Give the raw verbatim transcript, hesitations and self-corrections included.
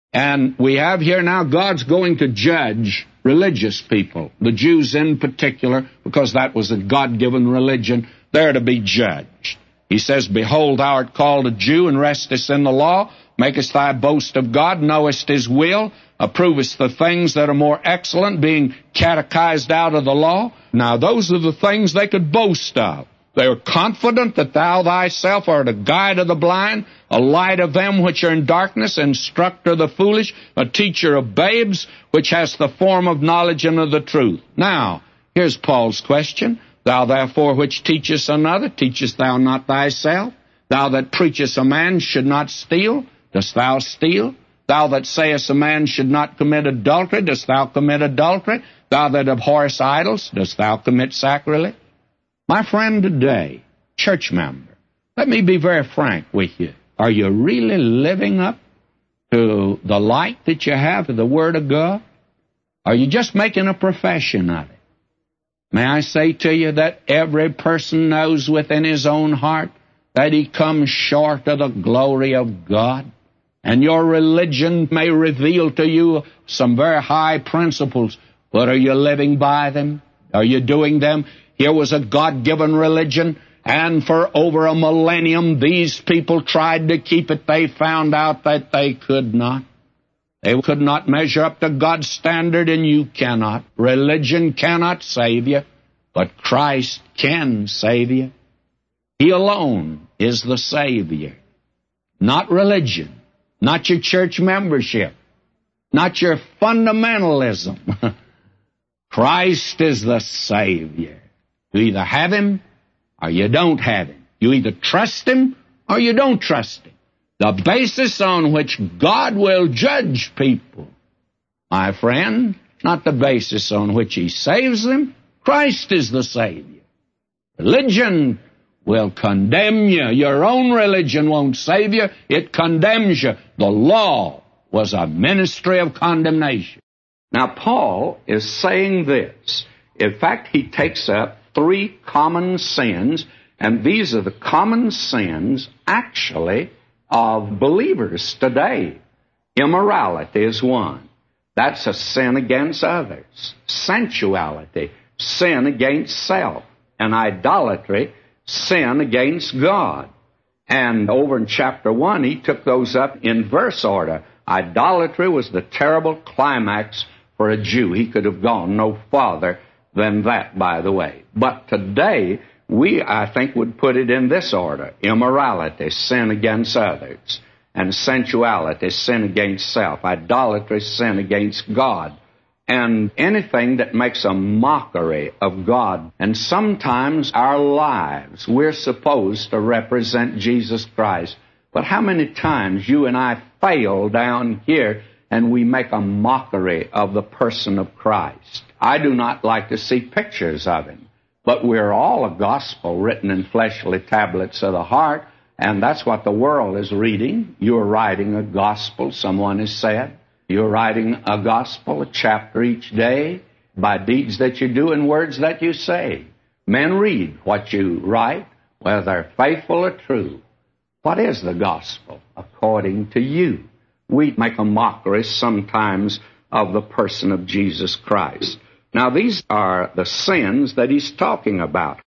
And we have here now God's going to judge religious people, the Jews in particular, because that was a God-given religion. They're to be judged. He says, Behold, thou art called a Jew, and restest in the law, makest thy boast of God, knowest his will, approvest the things that are more excellent, being catechized out of the law. Now those are the things they could boast of. They are confident that thou thyself art a guide of the blind, a light of them which are in darkness, instructor of the foolish, a teacher of babes, which has the form of knowledge and of the truth. Now, here's Paul's question. Thou therefore which teachest another, teachest thou not thyself? Thou that preachest a man should not steal, dost thou steal? Thou that sayest a man should not commit adultery, dost thou commit adultery? Thou that abhorrest idols, dost thou commit sacrilege? My friend today, church member, let me be very frank with you. Are you really living up to the light that you have of the Word of God? Are you just making a profession of it? May I say to you that every person knows within his own heart that he comes short of the glory of God? And your religion may reveal to you some very high principles, but are you living by them? Are you doing them? Here was a God-given religion, and for over a millennium, these people tried to keep it. They found out that they could not. They could not measure up to God's standard, and you cannot. Religion cannot save you, but Christ can save you. He alone is the Savior. Not religion, not your church membership, not your fundamentalism. Christ is the Savior. You either have Him or you don't have Him. You either trust Him or you don't trust Him. The basis on which God will judge people, my friend, not the basis on which He saves them. Christ is the Savior. Religion will condemn you. Your own religion won't save you. It condemns you. The law was a ministry of condemnation. Now, Paul is saying this. In fact, he takes up three common sins, and these are the common sins, actually, of believers today. Immorality is one. That's a sin against others. Sensuality, sin against self. And idolatry, sin against God. And over in chapter one, he took those up in verse order. Idolatry was the terrible climax for a Jew. He could have gone no farther than that, by the way. But today, we, I think, would put it in this order. Immorality, sin against others. And sensuality, sin against self. Idolatry, sin against God. And anything that makes a mockery of God. And sometimes our lives, we're supposed to represent Jesus Christ. But how many times you and I fail down here and we make a mockery of the person of Christ? I do not like to see pictures of Him. But we're all a gospel written in fleshly tablets of the heart, and that's what the world is reading. You're writing a gospel, someone has said. You're writing a gospel, a chapter each day, by deeds that you do and words that you say. Men read what you write, whether they're faithful or true. What is the gospel according to you? We make a mockery sometimes of the person of Jesus Christ. Now, these are the sins that he's talking about.